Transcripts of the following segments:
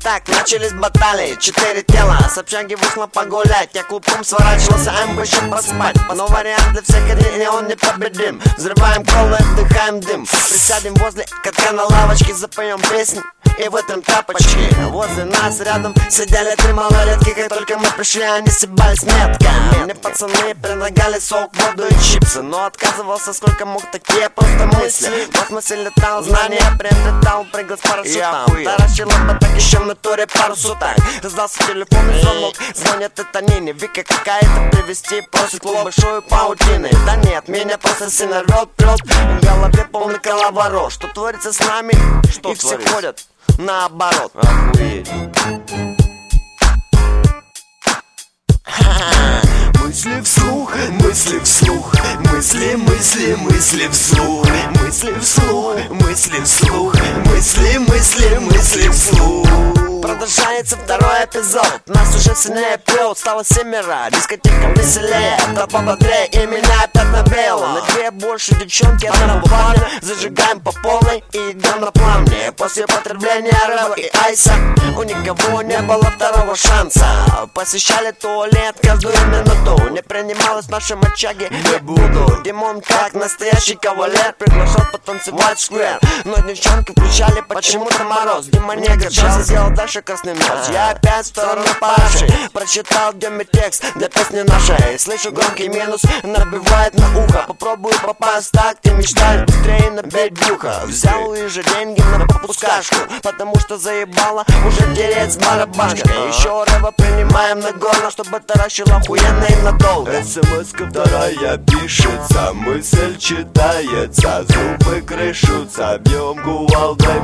так начались баталии. 4 тела, с общаги вышло погулять. Я клубком сворачивался, еще поспать. Но вариант для всех один, и он непобедим. Взрываем колы, вдыхаем дым. Присядем возле катка на лавочке, запоем песни и в этом тапочке. Возле нас рядом сидели 3 малолетки. Как только мы пришли, они съебались метко. Мне пацаны предлагали сок, воду и чипсы, но отказывался сколько мог, такие просто мысли. В космосе летал, знания приобретал, прыгал с парашютом. Таращила бы так еще в натуре пару суток. Раздался телефонный звонок, звонят это Нине. Вика какая-то привезти, просит клуб большую паутины. Да нет, меня просто сильно рвет, в голове полный коловорот. Что творится с нами? Что и все ходят наоборот. Охуеть. Мысли вслух, мысли вслух, мысли, мысли, мысли вслух, мысли вслух, мысли вслух, мысли, мысли, мысли вслух. Продолжается второй эпизод. Нас уже сильнее прет, стало 7, дискотека веселее, толпа бодрее, и меня опять набело. На 2 больше девчонки, одного парня. Зажигаем по полной и идем на пламя. После употребления рэва и айса у никого не было второго шанса. Посещали туалет каждую минуту. Не принималось в нашем очаге, не буду. Димон, как настоящий кавалер, приглашал потанцевать в сквер. Но девчонки включали почему-то мороз. Дима не огорчался, сделал дальше красный нос. Я опять в сторону парши прочитал днем текст для песни нашей. Слышу громкий минус, набивает на ухо. Попробую попасть так, ты мечтаешь быстрее набить брюхо. Взял уже деньги на попускашку, потому что заебало уже тереть с барабашкой. Еще рэва принимаем на горло, чтобы таращил охуенно и надолго. СМС-ка вторая пишется, мысль читается, зубы крышутся, бьем кувалдой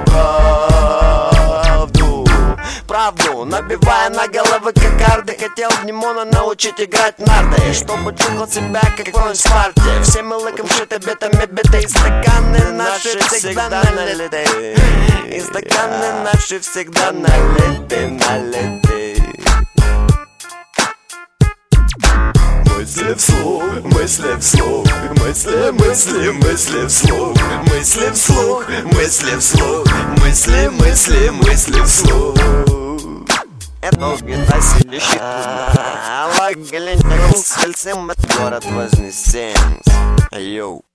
правду, набивая на головы кокарды. Хотел Димона научить играть в нарды, чтобы чувствовал себя как в Спарте. Все мы лыком шиты битами биты, и стаканы наши всегда налиты, и стаканы наши всегда налиты, налиты. Мысли вслух, мысли вслух, мысли, мысли, мысли вслух, мысли вслух, мысли вслух, мысли, мысли, мысли вслух. Это где-то сидящий тут. Аллах, глянь, город Вознесенский. Йоу.